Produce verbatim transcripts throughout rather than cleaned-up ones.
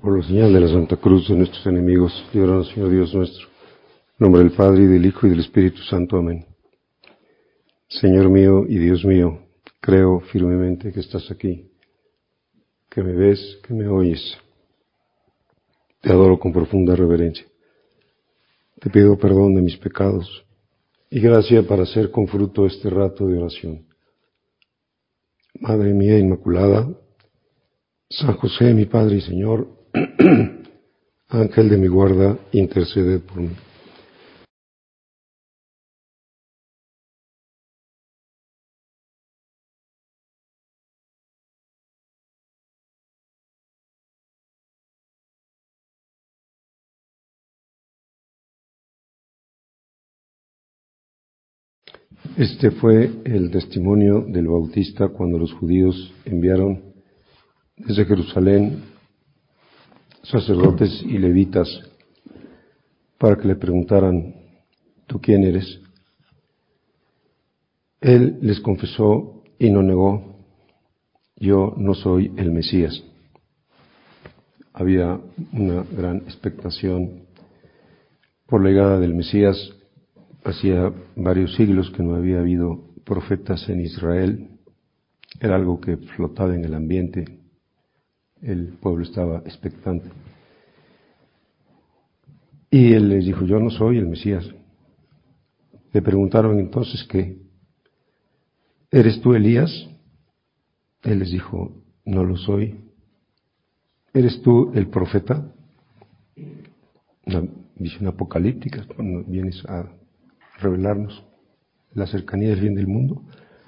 Por la señal de la Santa Cruz de nuestros enemigos, líbranos, Señor Dios nuestro. En nombre del Padre, y del Hijo, y del Espíritu Santo. Amén. Señor mío y Dios mío, creo firmemente que estás aquí, que me ves, que me oyes. Te adoro con profunda reverencia. Te pido perdón de mis pecados y gracia para hacer con fruto este rato de oración. Madre mía Inmaculada, San José, mi Padre y Señor, Ángel de mi guarda, interceded por mí. Este fue el testimonio del Bautista cuando los judíos enviaron desde Jerusalén sacerdotes y levitas para que le preguntaran: ¿tú quién eres? Él les confesó y no negó: yo no soy el Mesías. Había una gran expectación por la llegada del Mesías. Hacía varios siglos que no había habido profetas en Israel. Era algo que flotaba en el ambiente. El pueblo estaba expectante. Y él les dijo: yo no soy el Mesías. Le preguntaron entonces: ¿qué? ¿Eres tú Elías? Él les dijo: no lo soy. ¿Eres tú el profeta? Una visión apocalíptica, cuando vienes a revelarnos la cercanía del fin del mundo.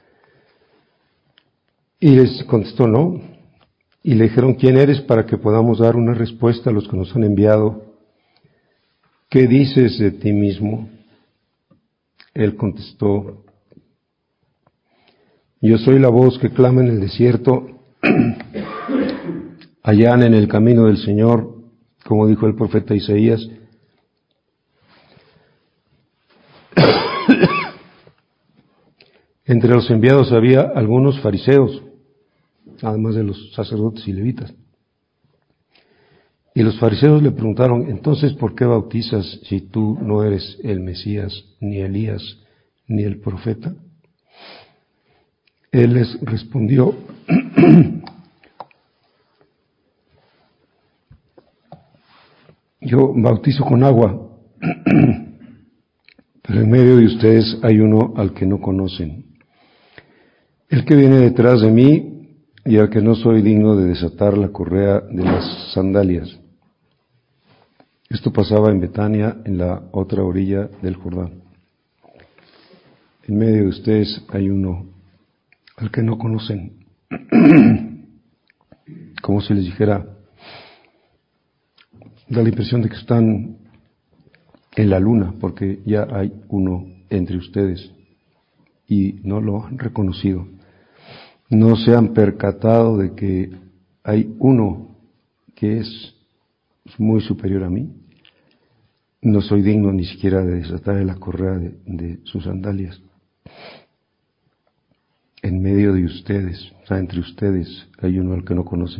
Y les contestó: no. Y le dijeron: ¿quién eres? Para que podamos dar una respuesta a los que nos han enviado. ¿Qué dices de ti mismo? Él contestó: yo soy la voz que clama en el desierto, allanen el camino del Señor, como dijo el profeta Isaías. Entre los enviados había algunos fariseos, además de los sacerdotes y levitas. Y los fariseos le preguntaron: entonces, ¿por qué bautizas si tú no eres el Mesías, ni Elías, ni el profeta? Él les respondió: yo bautizo con agua, pero en medio de ustedes hay uno al que no conocen, el que viene detrás de mí, y al que no soy digno de desatar la correa de las sandalias. Esto pasaba en Betania, en la otra orilla del Jordán. En medio de ustedes hay uno al que no conocen. Como si les dijera, da la impresión de que están en la luna, porque ya hay uno entre ustedes y no lo han reconocido. No se han percatado de que hay uno que es muy superior a mí. No soy digno ni siquiera de desatar la correa de, de sus sandalias. En medio de ustedes, o sea, entre ustedes, hay uno al que no conoce.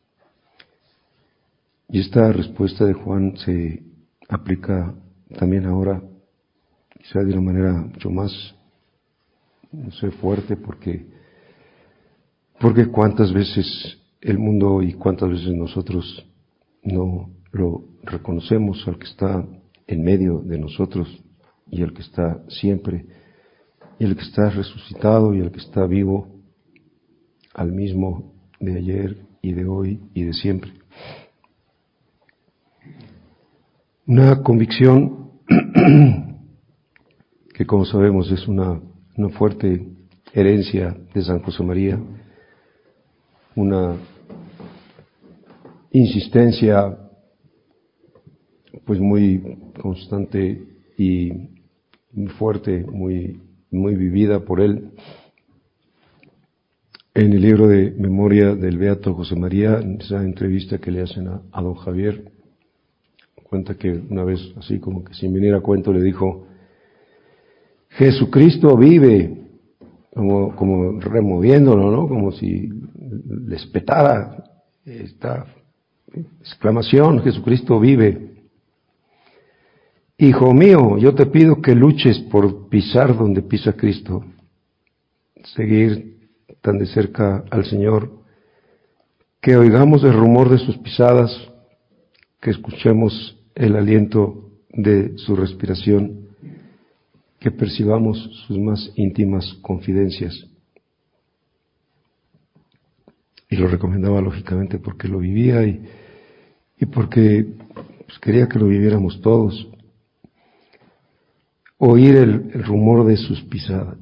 Y esta respuesta de Juan se aplica también ahora, quizá de una manera mucho más, no sé, fuerte, porque, porque cuántas veces el mundo y cuántas veces nosotros no lo reconocemos al que está en medio de nosotros y al que está siempre, y el que está resucitado y el que está vivo, al mismo de ayer y de hoy y de siempre. Una convicción que, como sabemos, es una, una fuerte herencia de San José María, una insistencia pues muy constante y muy fuerte, muy, muy vivida por él. En el libro de Memoria del Beato José María, en esa entrevista que le hacen a, a don Javier, cuenta que una vez, así como que sin venir a cuento, le dijo: Jesucristo vive, como, como removiéndolo, ¿no? Como si les petara, está exclamación, Jesucristo vive. Hijo mío, yo te pido que luches por pisar donde pisa Cristo, seguir tan de cerca al Señor, que oigamos el rumor de sus pisadas, que escuchemos el aliento de su respiración, que percibamos sus más íntimas confidencias. Y lo recomendaba lógicamente porque lo vivía y, y porque pues, quería que lo viviéramos todos. Oír el, el rumor de sus pisadas.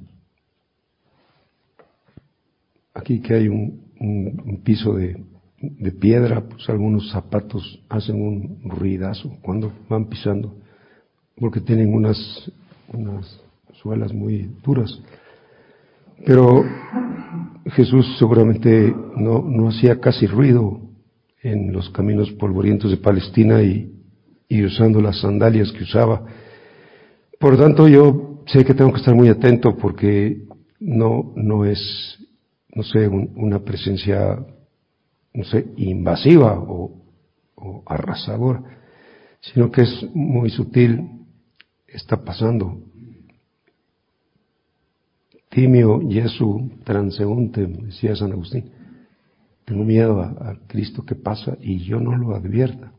Aquí que hay un, un, un piso de, de piedra, pues algunos zapatos hacen un ruidazo cuando van pisando, porque tienen unas, unas suelas muy duras. Pero Jesús seguramente no, no hacía casi ruido en los caminos polvorientos de Palestina y, y usando las sandalias que usaba. Por lo tanto, yo sé que tengo que estar muy atento porque no, no es, no sé, un, una presencia, no sé, invasiva o, o arrasadora, sino que es muy sutil, está pasando. Timio Jesu transeunte, decía San Agustín. Tengo miedo a, a Cristo que pasa y yo no lo advierta.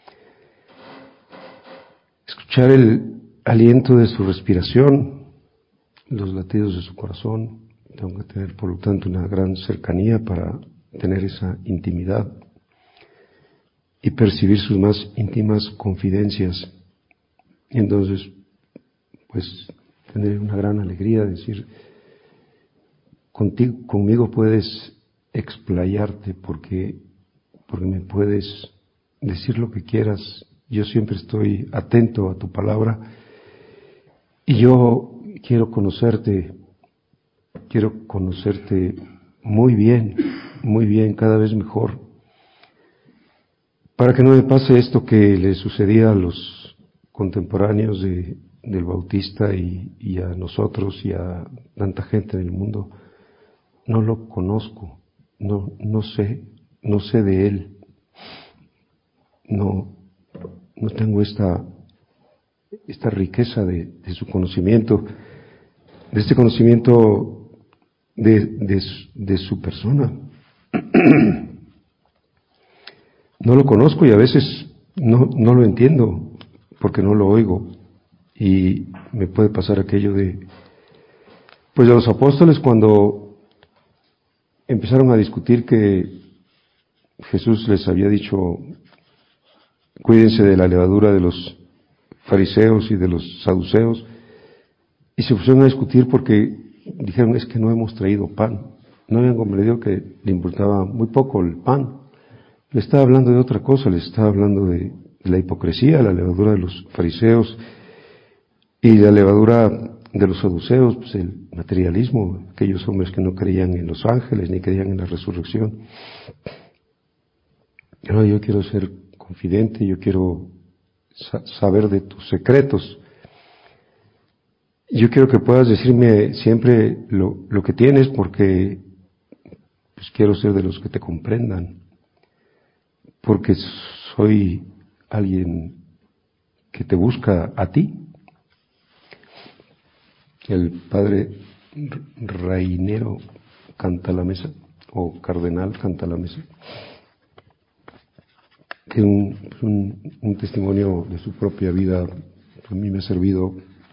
Escuchar el aliento de su respiración, los latidos de su corazón. Tengo que tener, por lo tanto, una gran cercanía para tener esa intimidad y percibir sus más íntimas confidencias. Y entonces, pues, tener una gran alegría de decir, contigo, conmigo puedes explayarte porque, porque me puedes decir lo que quieras. Yo siempre estoy atento a tu palabra y yo quiero conocerte, quiero conocerte muy bien, muy bien, cada vez mejor, para que no me pase esto que le sucedía a los contemporáneos de, del Bautista y, y a nosotros y a tanta gente del mundo. No lo conozco, no, no sé, no sé de él, no, no tengo esta, esta riqueza de, de su conocimiento, de este conocimiento de, de, de su persona. No lo conozco y a veces no, no lo entiendo porque no lo oigo y me puede pasar aquello de, pues de los apóstoles cuando empezaron a discutir que Jesús les había dicho, cuídense de la levadura de los fariseos y de los saduceos, y se pusieron a discutir porque dijeron, es que no hemos traído pan. No habían comprendido que le importaba muy poco el pan. Le estaba hablando de otra cosa, le estaba hablando de, de la hipocresía, la levadura de los fariseos y la levadura de los saduceos, pues el materialismo, aquellos hombres que no creían en los ángeles ni creían en la resurrección. No, yo quiero ser confidente, yo quiero sa- saber de tus secretos. Yo quiero que puedas decirme siempre lo, lo que tienes porque pues, quiero ser de los que te comprendan, porque soy alguien que te busca a ti. El padre Rainero Cantalamessa, o cardenal Cantalamessa, tiene un, un, un testimonio de su propia vida, a mí me ha servido.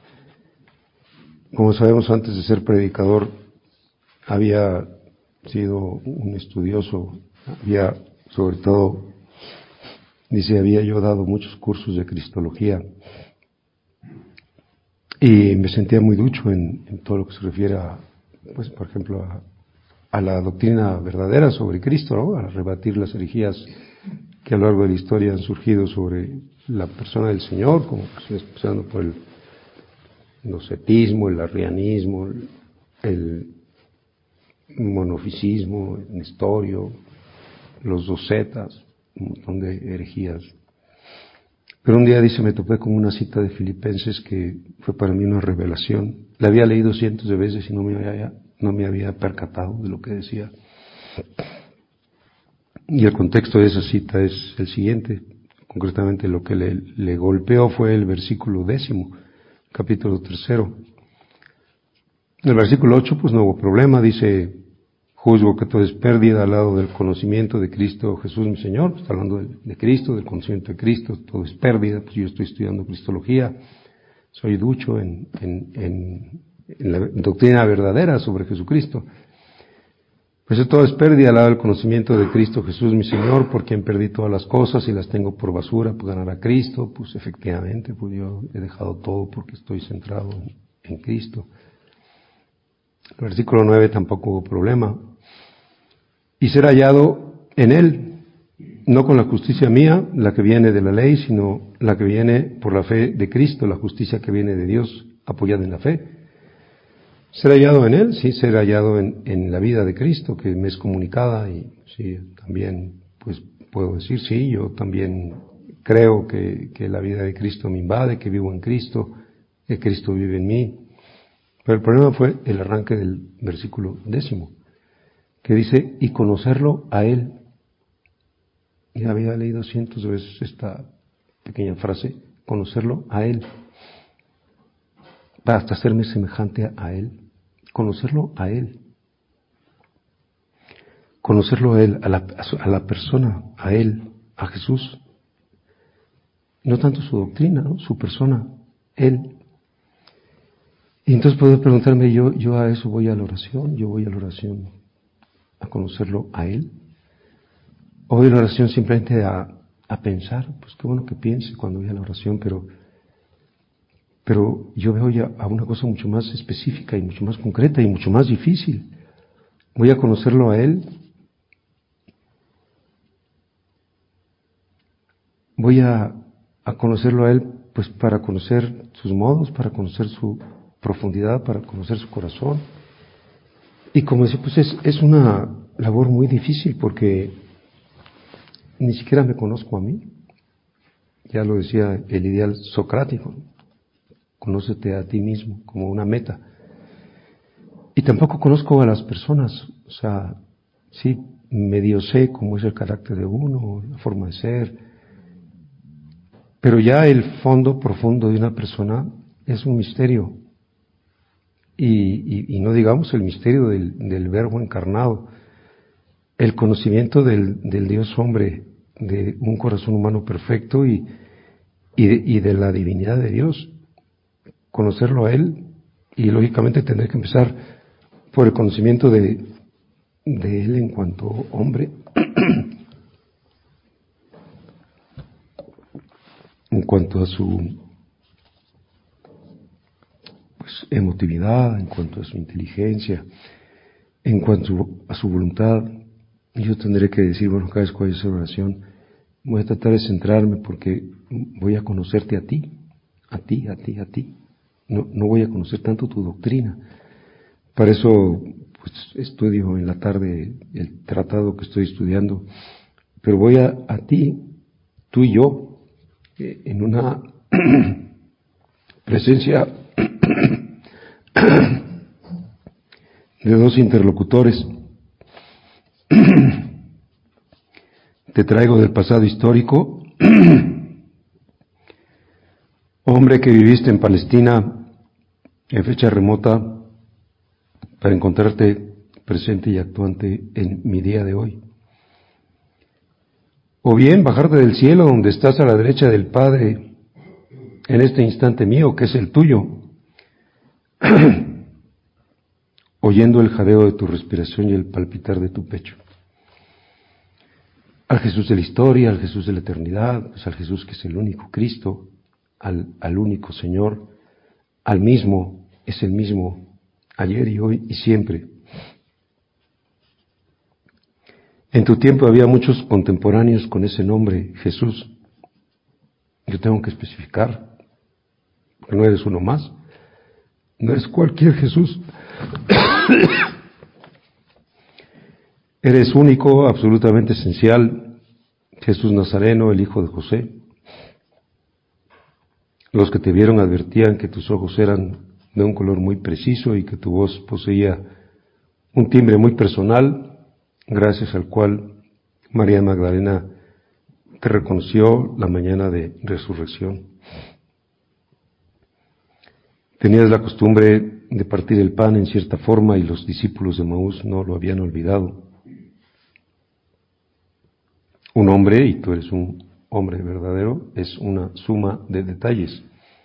Como sabemos, antes de ser predicador, había sido un estudioso, había, sobre todo, dice, había yo dado muchos cursos de cristología y me sentía muy ducho en, en todo lo que se refiere a, pues, por ejemplo, a, a la doctrina verdadera sobre Cristo, ¿no? A rebatir las herejías que a lo largo de la historia han surgido sobre la persona del Señor, como pues, empezando por el gnocetismo, el arrianismo, el monofisismo, el nestorio, los docetas, un montón de herejías. Pero un día, dice, me topé con una cita de Filipenses que fue para mí una revelación. La había leído cientos de veces y no me había, no me había percatado de lo que decía. Y el contexto de esa cita es el siguiente. Concretamente lo que le, le golpeó fue el versículo décimo, capítulo tercero. En el versículo ocho, pues no hubo problema, dice, juzgo que todo es pérdida al lado del conocimiento de Cristo Jesús mi Señor. Está hablando de, de Cristo, del conocimiento de Cristo, todo es pérdida, pues yo estoy estudiando Cristología, soy ducho en, en, en, en la doctrina verdadera sobre Jesucristo. Pues todo es pérdida al lado del conocimiento de Cristo Jesús mi Señor, por quien perdí todas las cosas y las tengo por basura, por ganar a Cristo. Pues efectivamente, pues yo he dejado todo porque estoy centrado en, en Cristo. El versículo nueve tampoco hubo problema. Y ser hallado en Él, no con la justicia mía, la que viene de la ley, sino la que viene por la fe de Cristo, la justicia que viene de Dios, apoyada en la fe. Ser hallado en Él, sí, ser hallado en, en la vida de Cristo, que me es comunicada, y sí, también, pues puedo decir, sí, yo también creo que, que la vida de Cristo me invade, que vivo en Cristo, que Cristo vive en mí. Pero el problema fue el arranque del versículo décimo, que dice, y conocerlo a Él. Ya había leído cientos de veces esta pequeña frase, conocerlo a Él, para hasta hacerme semejante a Él. Conocerlo a Él. Conocerlo a Él, a la, a, su, a la persona, a Él, a Jesús. No tanto su doctrina, ¿no? Su persona, Él. Y entonces puedo preguntarme, yo, yo a eso voy a la oración, yo voy a la oración a conocerlo a Él. O voy a la oración simplemente a, a pensar, pues qué bueno que piense cuando voy a la oración, pero, pero yo veo ya a una cosa mucho más específica y mucho más concreta y mucho más difícil. Voy a conocerlo a Él. Voy a, a conocerlo a Él, pues para conocer sus modos, para conocer su profundidad, para conocer su corazón. Y como decía, pues es, es una labor muy difícil porque ni siquiera me conozco a mí. Ya lo decía el ideal socrático, conócete a ti mismo como una meta. Y tampoco conozco a las personas, o sea, sí, medio sé cómo es el carácter de uno, la forma de ser, pero ya el fondo profundo de una persona es un misterio. Y, y, y no digamos el misterio del, del Verbo encarnado, el conocimiento del, del Dios hombre, de un corazón humano perfecto y, y, de, y de la divinidad de Dios. Conocerlo a Él, y lógicamente tendré que empezar por el conocimiento de, de Él en cuanto hombre, en cuanto a su pues, emotividad, en cuanto a su inteligencia, en cuanto a su voluntad. Yo tendré que decir, bueno, cada vez que vaya a hacer oración, voy a tratar de centrarme porque voy a conocerte a ti, a ti, a ti, a ti. No, no voy a conocer tanto tu doctrina. Para eso pues, estudio en la tarde el tratado que estoy estudiando, pero voy a, a ti, tú y yo, eh, en una presencia de dos interlocutores. Te traigo del pasado histórico, hombre que viviste en Palestina en fecha remota, para encontrarte presente y actuante en mi día de hoy. O bien bajarte del cielo donde estás a la derecha del Padre en este instante mío, que es el tuyo, oyendo el jadeo de tu respiración y el palpitar de tu pecho. Al Jesús de la historia, al Jesús de la eternidad, pues al Jesús que es el único Cristo, al, al único Señor, al mismo, es el mismo, ayer y hoy y siempre. En tu tiempo había muchos contemporáneos con ese nombre, Jesús. Yo tengo que especificar, porque no eres uno más, no eres cualquier Jesús. Eres único, absolutamente esencial, Jesús Nazareno, el hijo de José. Los que te vieron advertían que tus ojos eran de un color muy preciso y que tu voz poseía un timbre muy personal, gracias al cual María Magdalena te reconoció la mañana de resurrección. Tenías la costumbre de partir el pan en cierta forma y los discípulos de Maús no lo habían olvidado. Un hombre, y tú eres un hombre verdadero, es una suma de detalles.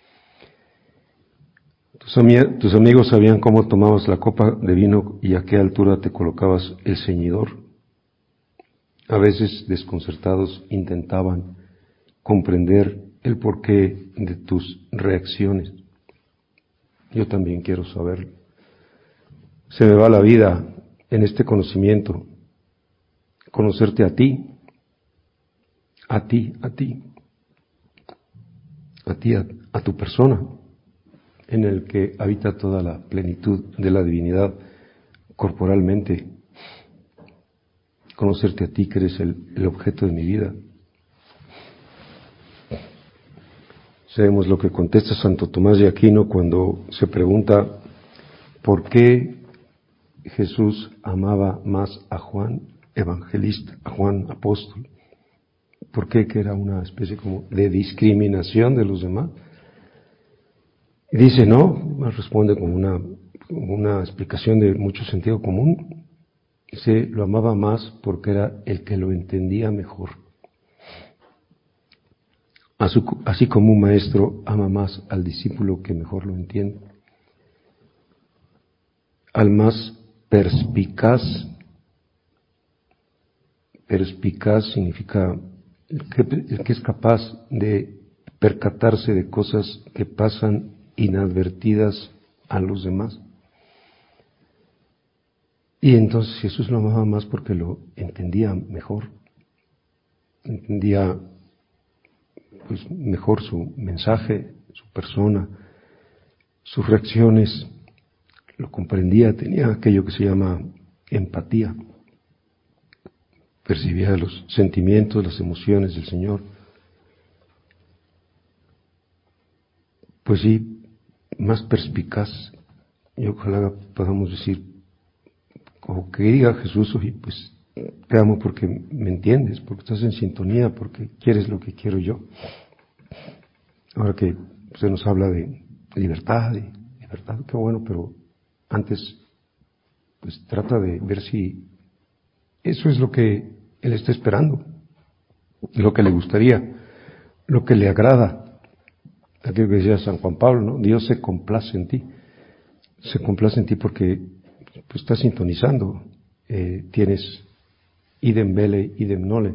Tus, ami- tus amigos sabían cómo tomabas la copa de vino y a qué altura te colocabas el ceñidor. A veces, desconcertados, intentaban comprender el porqué de tus reacciones. Yo también quiero saberlo. Se me va la vida en este conocimiento, conocerte a ti, a ti, a ti, a ti, a, a tu persona, en el que habita toda la plenitud de la divinidad corporalmente. Conocerte a ti, que eres el, el objeto de mi vida. Sabemos lo que contesta Santo Tomás de Aquino cuando se pregunta por qué Jesús amaba más a Juan evangelista, a Juan apóstol. ¿Por qué? Que era una especie como de discriminación de los demás. Y dice, no, responde con una, con una explicación de mucho sentido común. Dice, lo amaba más porque era el que lo entendía mejor. Así como un maestro ama más al discípulo que mejor lo entiende. Al más perspicaz. Perspicaz significa el que, el que es capaz de percatarse de cosas que pasan inadvertidas a los demás. Y entonces Jesús lo amaba más porque lo entendía mejor, entendía pues mejor su mensaje, su persona, sus reacciones, lo comprendía, tenía aquello que se llama empatía, percibía los sentimientos, las emociones del Señor. Pues sí, más perspicaz, y ojalá podamos decir, o que diga Jesús, oye, pues te amo porque me entiendes, porque estás en sintonía, porque quieres lo que quiero yo. Ahora que se nos habla de libertad, de libertad, qué bueno, pero antes, pues trata de ver si eso es lo que Él está esperando, lo que le gustaría, lo que le agrada. Aquello que decía San Juan Pablo, ¿no? Dios se complace en ti, se complace en ti porque pues, estás sintonizando, eh, tienes idem vele, idem nole.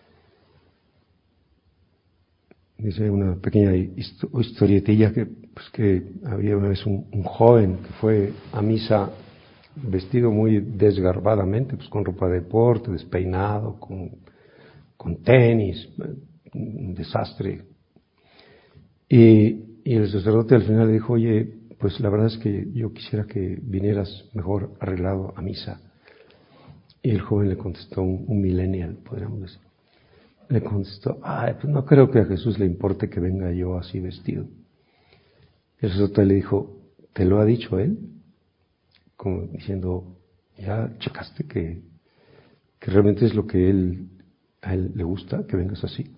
Dice una pequeña historietilla que, pues, que había una vez un, un joven que fue a misa vestido muy desgarbadamente, pues con ropa de deporte, despeinado, con, con tenis, un desastre. Y, y el sacerdote al final le dijo, oye, pues la verdad es que yo quisiera que vinieras mejor arreglado a misa. Y el joven le contestó, un, un millennial, podríamos decir. Le contestó, ay, pues no creo que a Jesús le importe que venga yo así vestido. Y el sacerdote le dijo, ¿te lo ha dicho él? Como diciendo, ya checaste que, que realmente es lo que él, a él le gusta, que vengas así.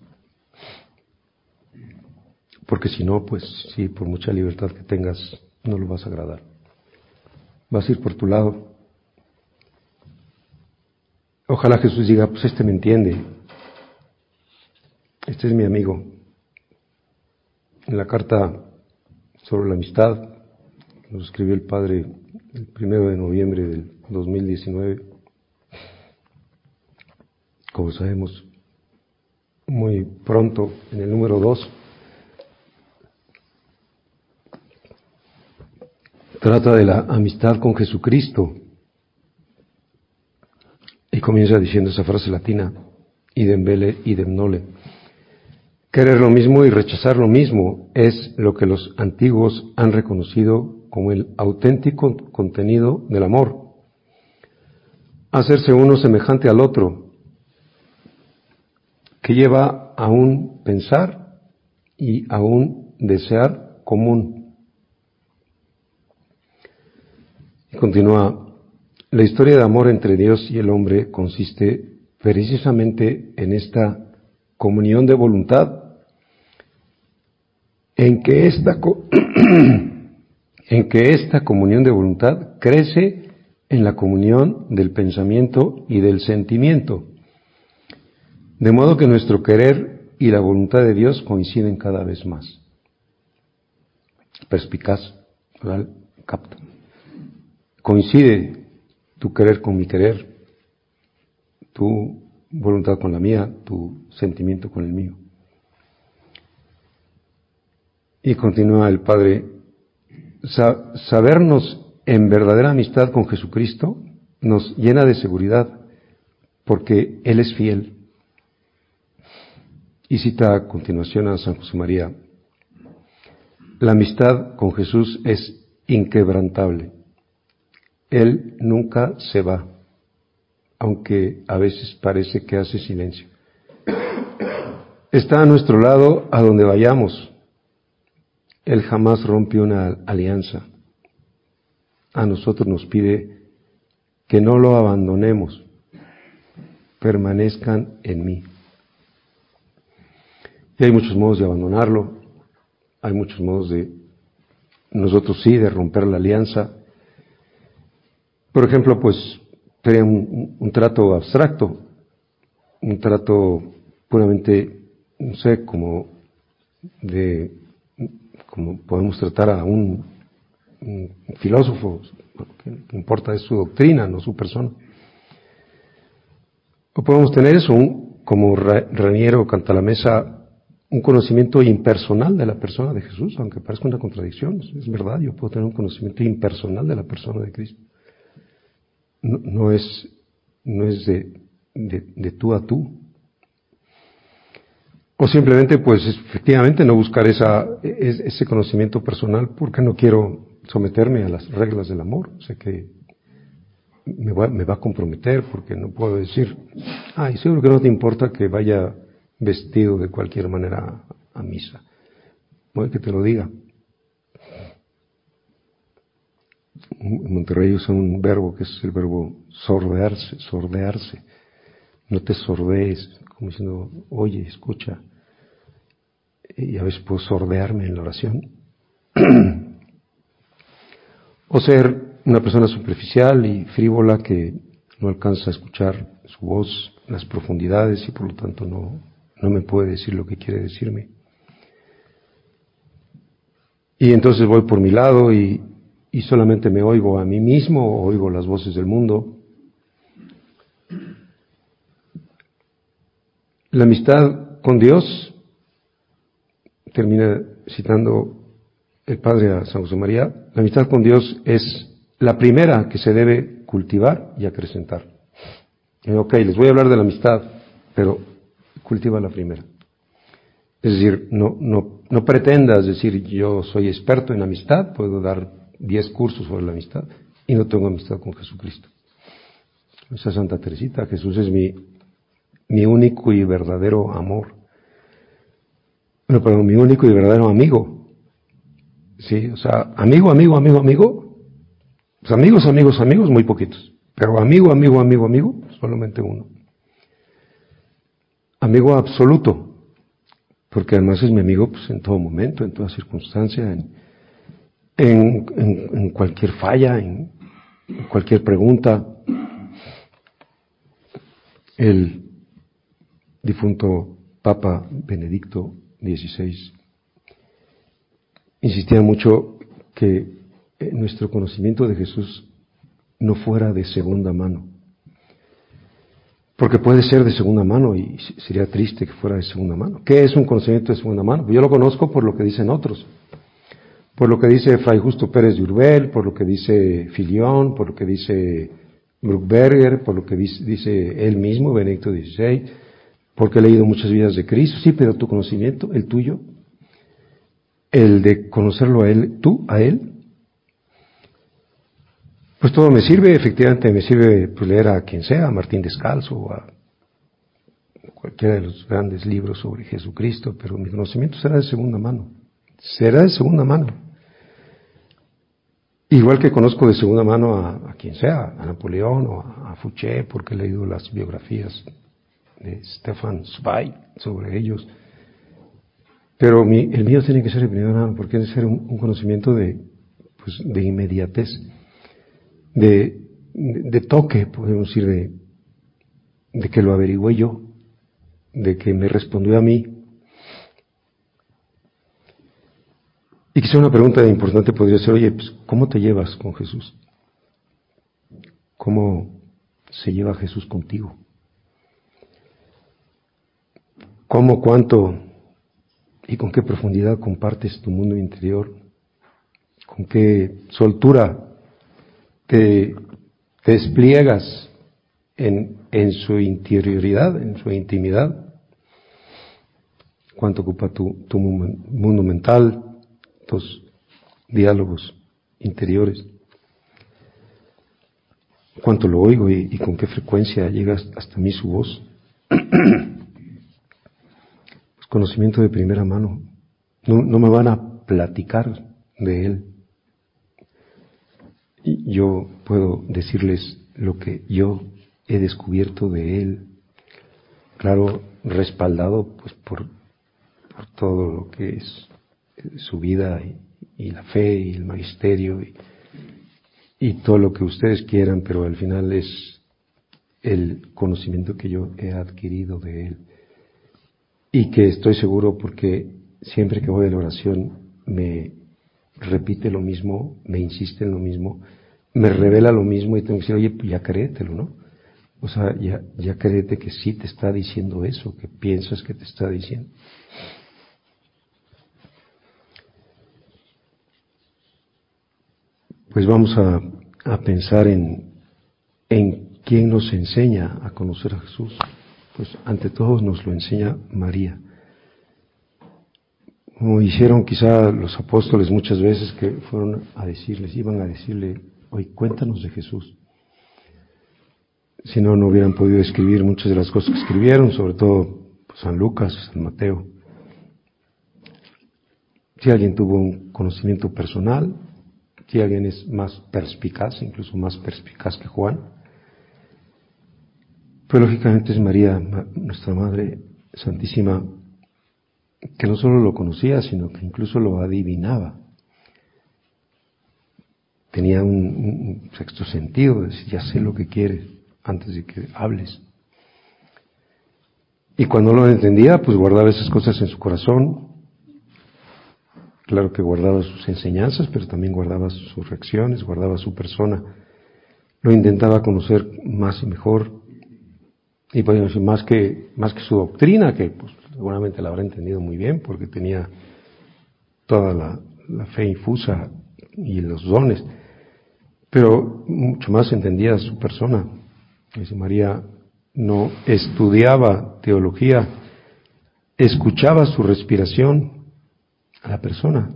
Porque si no, pues sí, por mucha libertad que tengas, no lo vas a agradar. Vas a ir por tu lado. Ojalá Jesús diga, pues este me entiende. Este es mi amigo. En la carta sobre la amistad, que nos escribió el Padre el primero de noviembre del dos mil diecinueve, como sabemos, muy pronto, en el número dos, trata de la amistad con Jesucristo y comienza diciendo esa frase latina, idem vele, idem nole. Querer lo mismo y rechazar lo mismo es lo que los antiguos han reconocido como el auténtico contenido del amor. Hacerse uno semejante al otro, que lleva a un pensar y a un desear común. Y continúa, la historia de amor entre Dios y el hombre consiste precisamente en esta comunión de voluntad, en que esta, en que esta comunión de voluntad crece en la comunión del pensamiento y del sentimiento, de modo que nuestro querer y la voluntad de Dios coinciden cada vez más. Perspicaz, ¿verdad? Capta. Coincide tu querer con mi querer, tu voluntad con la mía, tu sentimiento con el mío. Y continúa el Padre, Sa- sabernos en verdadera amistad con Jesucristo nos llena de seguridad, porque Él es fiel. Y cita a continuación a San José María: la amistad con Jesús es inquebrantable. Él nunca se va, aunque a veces parece que hace silencio. Está a nuestro lado a donde vayamos. Él jamás rompe una alianza. A nosotros nos pide que no lo abandonemos. Permanezcan en mí. Y hay muchos modos de abandonarlo. Hay muchos modos de, nosotros sí, de romper la alianza. Por ejemplo, pues, sería un, un trato abstracto, un trato puramente, no sé, como de, como podemos tratar a un, un filósofo, lo que importa es su doctrina, no su persona. O podemos tener eso, un, como Raniero Cantalamessa, un conocimiento impersonal de la persona de Jesús, aunque parezca una contradicción, es verdad, yo puedo tener un conocimiento impersonal de la persona de Cristo. No, no es, no es de, de, de tú a tú. O simplemente, pues, efectivamente no buscar esa, ese conocimiento personal porque no quiero someterme a las reglas del amor. Sé que me va, me va a comprometer porque no puedo decir, ay, seguro que no te importa que vaya vestido de cualquier manera a, a misa. Puede que te lo diga. En Monterrey usan un verbo que es el verbo sordearse, sordearse. No te sordees, como diciendo, oye, escucha. Y a veces puedo sordearme en la oración. O ser una persona superficial y frívola que no alcanza a escuchar su voz en las profundidades y por lo tanto no, no me puede decir lo que quiere decirme. Y entonces voy por mi lado y, y solamente me oigo a mí mismo, o oigo las voces del mundo. La amistad con Dios, termina citando el Padre a San José María, la amistad con Dios es la primera que se debe cultivar y acrecentar. Y, ok, les voy a hablar de la amistad, pero cultiva la primera. Es decir, no, no, no pretendas decir yo soy experto en amistad, puedo dar diez cursos sobre la amistad y no tengo amistad con Jesucristo. Esa Santa Teresita, Jesús es mi, mi único y verdadero amor. Bueno, pero mi único y verdadero amigo. Sí, o sea, amigo, amigo, amigo, amigo. Pues amigos, amigos, amigos, muy poquitos. Pero amigo, amigo, amigo, amigo, solamente uno. Amigo absoluto. Porque además es mi amigo pues, en todo momento, en toda circunstancia, en, en, en, en cualquier falla, en, en cualquier pregunta. El difunto Papa Benedicto dieciséis insistía mucho que nuestro conocimiento de Jesús no fuera de segunda mano. Porque puede ser de segunda mano y sería triste que fuera de segunda mano. ¿Qué es un conocimiento de segunda mano? Yo lo conozco por lo que dicen otros. Por lo que dice Fray Justo Pérez de Urbel, por lo que dice Filión, por lo que dice Bruckberger, por lo que dice él mismo, Benedicto dieciséis, porque he leído muchas vidas de Cristo. Sí, pero tu conocimiento, el tuyo, el de conocerlo a él, tú, a él, pues todo me sirve, efectivamente me sirve pues, leer a quien sea, a Martín Descalzo o a cualquiera de los grandes libros sobre Jesucristo, pero mi conocimiento será de segunda mano, será de segunda mano. Igual que conozco de segunda mano a, a quien sea, a Napoleón o a, a Fouché, porque he leído las biografías de Stefan Zweig sobre ellos. Pero mi, el mío tiene que ser de primera mano, porque debe ser un, un conocimiento de, pues, de inmediatez, de, de, de toque, podemos decir, de, de que lo averigüé yo, de que me respondió a mí. Y quizá una pregunta importante podría ser, oye, pues, ¿cómo te llevas con Jesús? ¿Cómo se lleva Jesús contigo? ¿Cómo, cuánto y con qué profundidad compartes tu mundo interior? ¿Con qué soltura te, te despliegas en, en su interioridad, en su intimidad? ¿Cuánto ocupa tu, tu mundo mental, tus diálogos interiores? ¿Cuánto lo oigo y, y con qué frecuencia llega hasta mí su voz? Conocimiento de primera mano. No, no me van a platicar de él. Y yo puedo decirles lo que yo he descubierto de él. Claro, respaldado pues por, por todo lo que es su vida y, y la fe y el magisterio y, y todo lo que ustedes quieran, pero al final es el conocimiento que yo he adquirido de él. Y que estoy seguro porque siempre que voy a la oración me repite lo mismo, me insiste en lo mismo, me revela lo mismo y tengo que decir, oye, pues ya créetelo, ¿no? O sea, ya, ya créete que sí te está diciendo eso, que piensas que te está diciendo. Pues vamos a, a pensar en, en quién nos enseña a conocer a Jesús. Pues ante todo nos lo enseña María. Como hicieron quizá los apóstoles muchas veces que fueron a decirles, iban a decirle, oye, cuéntanos de Jesús. Si no, no hubieran podido escribir muchas de las cosas que escribieron, sobre todo pues, San Lucas, San Mateo. Si alguien tuvo un conocimiento personal, si alguien es más perspicaz, incluso más perspicaz que Juan, pues lógicamente es María, nuestra Madre Santísima, que no solo lo conocía, sino que incluso lo adivinaba. Tenía un, un sexto sentido, de decir, ya sé lo que quieres antes de que hables. Y cuando no lo entendía, pues guardaba esas cosas en su corazón. Claro que guardaba sus enseñanzas, pero también guardaba sus reacciones, guardaba su persona. Lo intentaba conocer más y mejor. Y podemos decir, más que, más que su doctrina, que pues, seguramente la habrá entendido muy bien, porque tenía toda la, la fe infusa y los dones. Pero mucho más entendía su persona. Dice, María no estudiaba teología, escuchaba su respiración a la persona.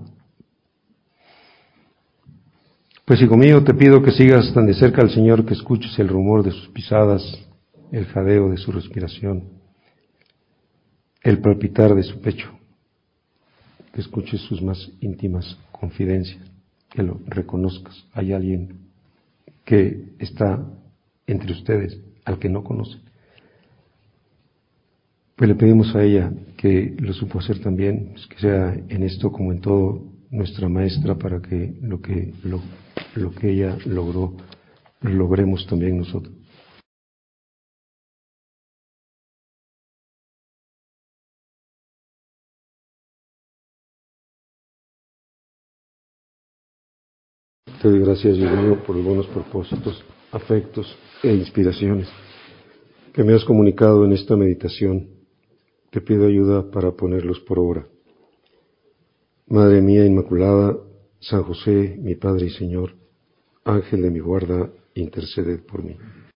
Pues hijo mío, te pido que sigas tan de cerca al Señor que escuches el rumor de sus pisadas, el jadeo de su respiración, el palpitar de su pecho, que escuches sus más íntimas confidencias, que lo reconozcas. Hay alguien que está entre ustedes, al que no conocen. Pues le pedimos a ella que lo supo hacer también, pues que sea en esto como en todo nuestra maestra, para que lo que lo, lo que ella logró, lo logremos también nosotros. Te doy gracias, Dios mío, por los buenos propósitos, afectos e inspiraciones que me has comunicado en esta meditación. Te pido ayuda para ponerlos por obra. Madre mía Inmaculada, San José, mi Padre y Señor, Ángel de mi guarda, interceded por mí.